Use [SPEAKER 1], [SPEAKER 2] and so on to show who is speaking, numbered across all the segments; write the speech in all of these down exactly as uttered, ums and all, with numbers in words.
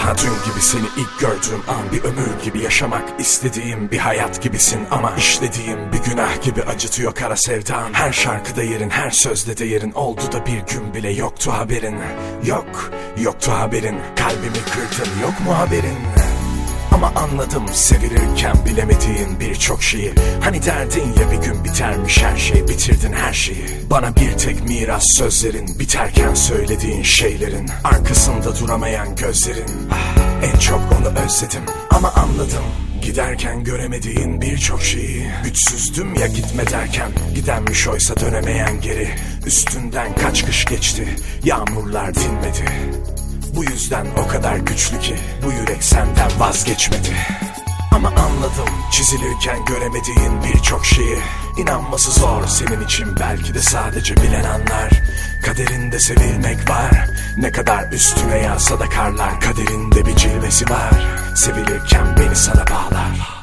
[SPEAKER 1] Daha dün gibi seni ilk gördüğüm an, bir ömür gibi yaşamak istediğim bir hayat gibisin. Ama işlediğim bir günah gibi acıtıyor kara sevdan. Her şarkıda yerin, her sözde değerin, oldu da bir gün bile yoktu haberin. Yok, yoktu haberin, kalbimi kırdın, yok mu haberin? Ama anladım sevilirken bilemediğin birçok şeyi. Hani derdin ya bir gün bitermiş her şey, bitirdin her şeyi. Bana bir tek miras sözlerin, biterken söylediğin şeylerin, arkasında duramayan gözlerin. Ah, en çok onu özledim ama anladım giderken göremediğin birçok şeyi. Güçsüzdüm ya gitme derken, gidenmiş oysa dönemeyen geri. Üstünden kaç kış geçti, yağmurlar dinmedi. Bu yüzden o kadar güçlü ki bu yürek senden vazgeçmedi. Ama anladım çizilirken göremediğin birçok şeyi. İnanması zor senin için, belki de sadece bilen anlar. Kaderinde sevilmek var, ne kadar üstüne yağsa da karlar. Kaderinde bir cilvesi var, sevilirken beni sana bağlar.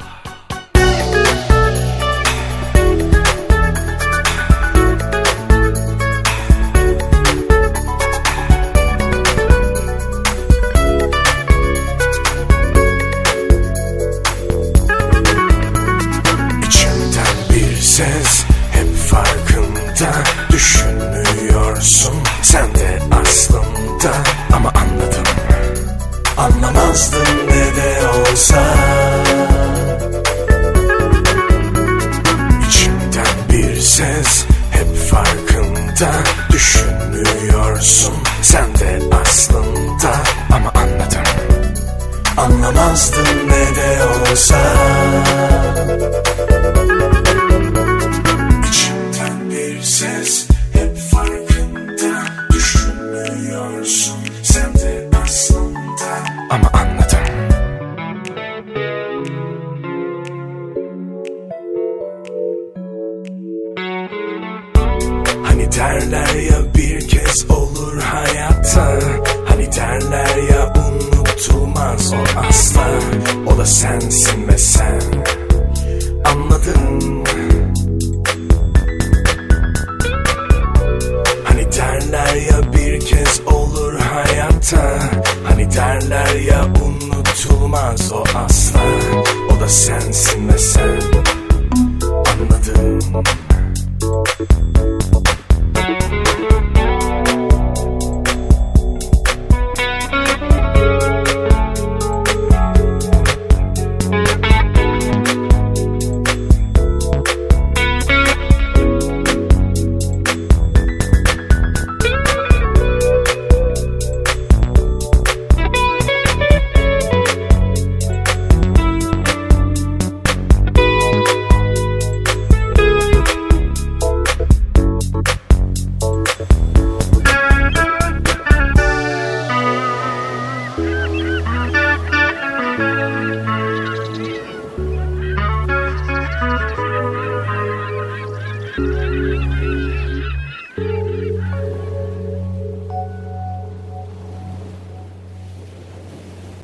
[SPEAKER 1] Ses hep farkında, düşünüyorsun sen de aslında. Ama anladım, anlamazdın ne de olsa. İçimden bir ses hep farkında, düşünüyorsun sen de aslında. Ama anladım, anlamazdın ne de olsa. Ses hep farkında, düşünüyorsun sen de aslında. Ama anladım. Hani derler ya bir kez olur hayatta, hani derler ya unutulmaz o asla. O da sensin ve sen anladın. Derler ya bir kez olur hayatta, hani derler ya unutulmaz o asla. O da sensin ve sen